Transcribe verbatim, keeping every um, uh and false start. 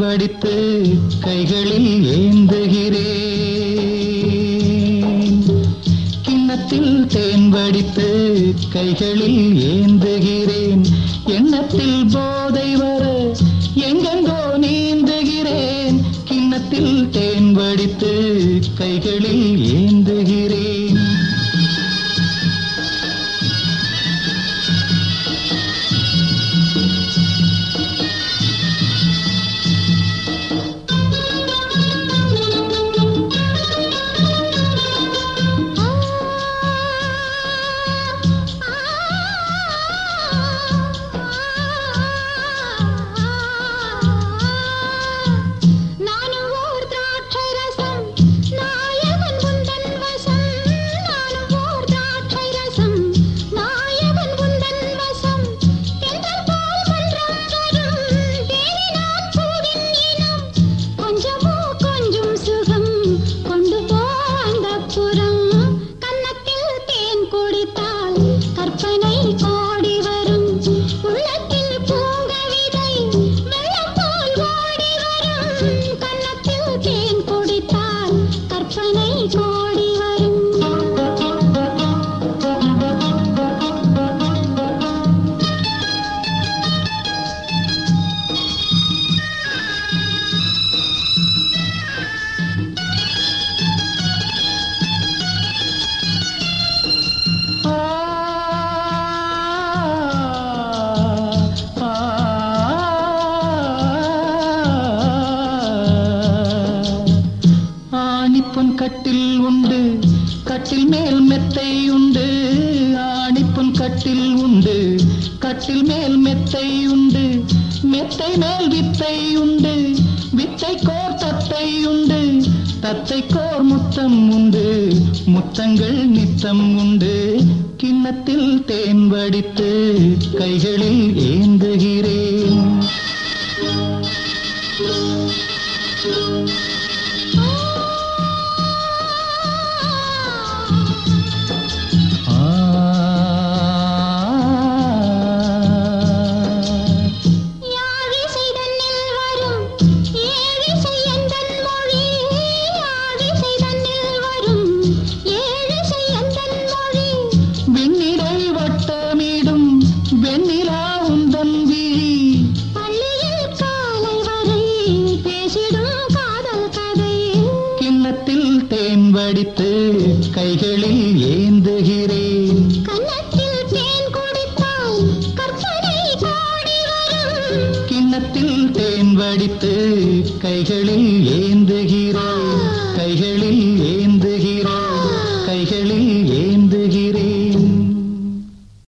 வடித்து கைகளில் ஏந்துகிறேன். கிண்ணத்தில் தேன் வடித்து கைகளில் ஏந்துகிறேன். எண்ணத்தில் போதை வர எங்கெங்கோ நீந்துகிறேன். கிண்ணத்தில் தேன் வடித்து கைகளில் ஏந்துகிறேன். கட்டில் உண்டு கட்டில் மேல் மெத்தை உண்டு. ஆணிப்புன் கட்டில் உண்டு கட்டில் மேல் மெத்தை உண்டு. மெத்தை மேல் வித்தை உண்டு. வித்தை கோர் தத்தை உண்டு. தத்தை கோர் முத்தம் உண்டு. முத்தங்கள் நித்தம் உண்டு. கிண்ணத்தில் தேன் வடித்து கைகளில் ஏந்துகிறேன். தேன் வடித்து கைகளில் ஏந்துகிறேன். கன்னத்தில் தேன் குடித்தால் கற்பனை கோடி வரும். கிண்ணத்தில் தேன் வடித்து கைகளில் ஏந்துகிறேன்.